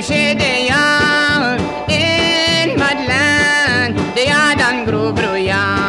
shed de ya in madland de ya dan gru bru ya